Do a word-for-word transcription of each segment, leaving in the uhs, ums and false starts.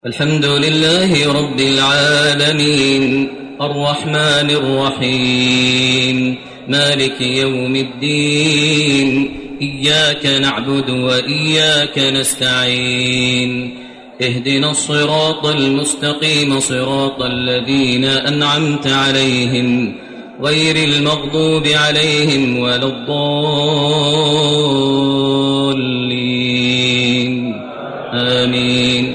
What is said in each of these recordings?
الحمد لله رب العالمين الرحمن الرحيم مالك يوم الدين إياك نعبد وإياك نستعين اهدنا الصراط المستقيم صراط الذين أنعمت عليهم غير المغضوب عليهم ولا الضالين آمين.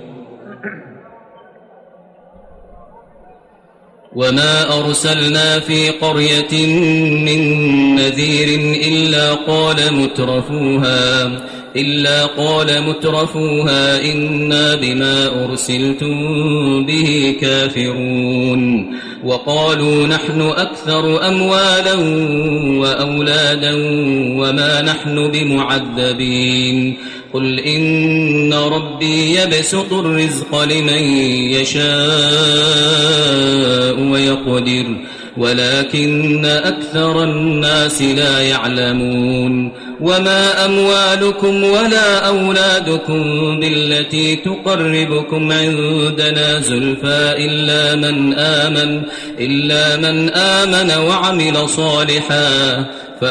وما أرسلنا في قرية من نذير إلا قال مترفوها إلا قال مترفوها إنا بما أرسلتم به كافرون وقالوا نحن أكثر أموالا وأولادا وما نحن بمعذبين قل إن ربي يبسط الرزق لمن يشاء ويقدر ولكن أكثر الناس لا يعلمون وما أموالكم ولا أولادكم بالتي تقربكم عندنا زلفى إلا من آمن إلا من آمن وعمل صالحا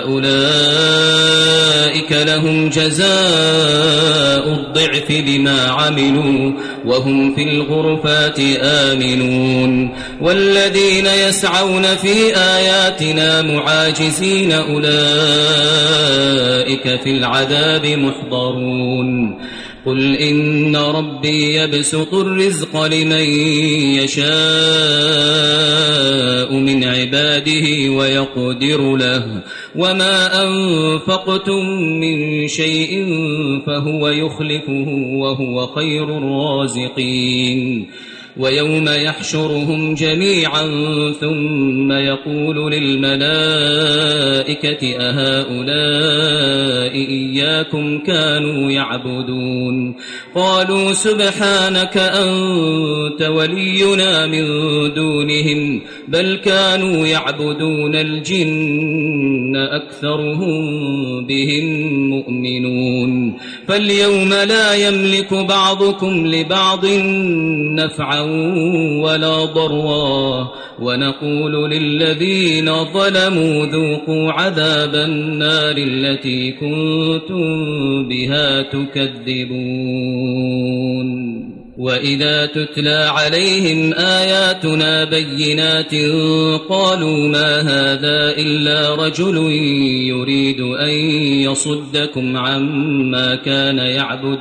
فأولئك لهم جزاء الضعف بما عملوا وهم في الغرفات آمنون والذين يسعون في آياتنا معاجزين أولئك في العذاب محضرون قل إن ربي يبسط الرزق لمن يشاء من عباده ويقدر له وما أنفقتم من شيء فهو يخلفه وهو خير الرازقين ويوم يحشرهم جميعا ثم يقول للملائكة أهؤلاء إياكم كانوا يعبدون قالوا سبحانك أنت ولينا من دونهم بل كانوا يعبدون الجن أكثرهم بهم مؤمنون فاليوم لا يملك بعضكم لبعض نفعا ولا ضرا ونقول للذين ظلموا ذوقوا عذاب النار التي كنتم بها تكذبون وإذا تتلى عليهم آياتنا بينات قالوا ما هذا إلا رجل يريد أن يصدكم عما كان يعبد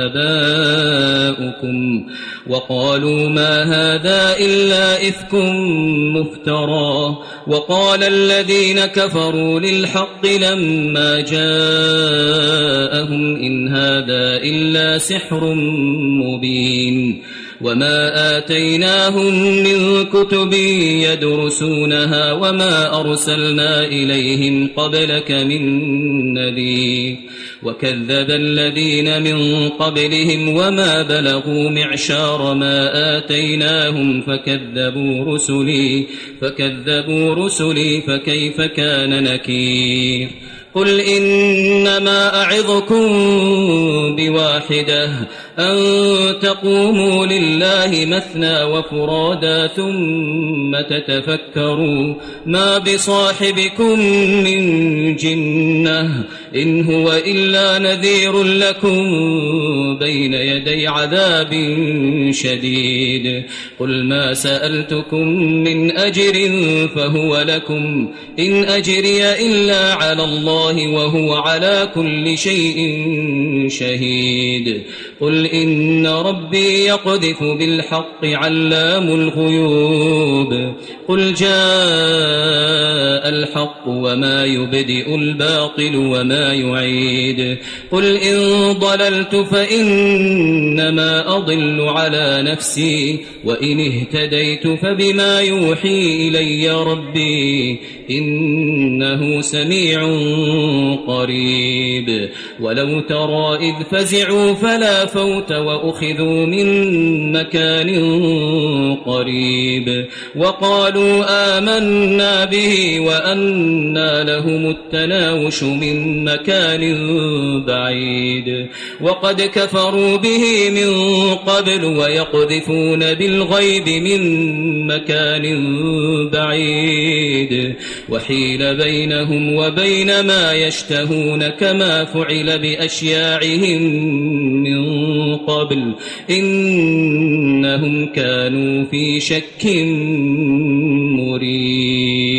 آباؤكم وقالوا ما هذا إلا إفك مفترى وقال الذين كفروا للحق لما جاءهم إن هذا إلا سحر مبين وما آتيناهم من كتب يدرسونها وما أرسلنا إليهم قبلك من نذير وكذب الذين من قبلهم وما بلغوا معشار ما آتيناهم فكذبوا رسلي فكذبوا رسلي فكيف كان نكير قل إنما أعظكم بواحدة أن تقوموا لله مثنى وفرادا ثم تتفكروا ما بصاحبكم من جنة إن هو إلا نذير لكم بين يدي عذاب شديد قل ما سألتكم من أجر فهو لكم إن أجري إلا على الله وهو على كل شيء شهيد قل إن ربي يقذف بالحق علام الغيوب قل جاء الحق وما يبدئ الباطل وما يعيد قل إن ضللت فإنما أضل على نفسي وإن اهتديت فبما يوحي إلي ربي إنه سميع قريب ولو ترى إذ فزعوا فلا فوت وأخذوا من مكان قريب وقالوا آمنا به وأنى لهم التناوش من مكان بعيد وقد كفروا به من قبل ويقذفون بالغيب من مكان بعيد وحيل بينهم وبين ما يشتهون كما فعل بأشياعهم من قبل إنهم كانوا في شك مريب.